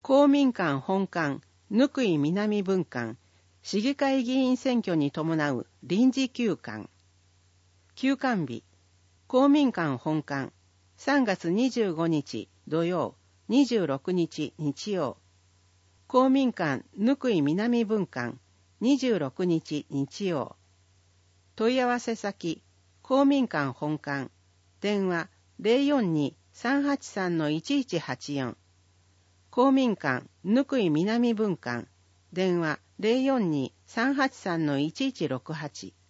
公民館本館、貫井南分館、市議会議員選挙に伴う臨時休館。休館日、公民館本館、3月25日土曜、26日日曜。公民館貫井南分館、26日日曜。問い合わせ先、公民館本館、電話042-383-1184。公民館貫井南分館、電話042-383-1168。